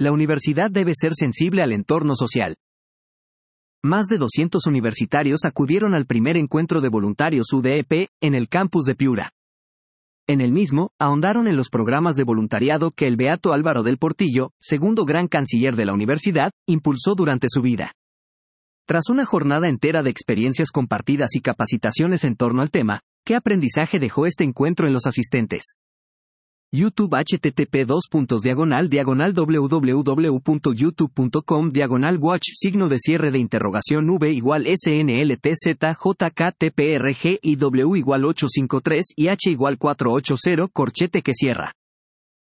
La universidad debe ser sensible al entorno social. Más de 200 universitarios acudieron al primer encuentro de voluntarios UDEP, en el campus de Piura. En el mismo, ahondaron en los programas de voluntariado que el beato Álvaro del Portillo, segundo gran canciller de la universidad, impulsó durante su vida. Tras una jornada entera de experiencias compartidas y capacitaciones en torno al tema, ¿qué aprendizaje dejó este encuentro en los asistentes? YouTube http://www.youtube.com/watch V =SNLTZ JKTPRG y W = 853 y H = 480 corchete que cierra.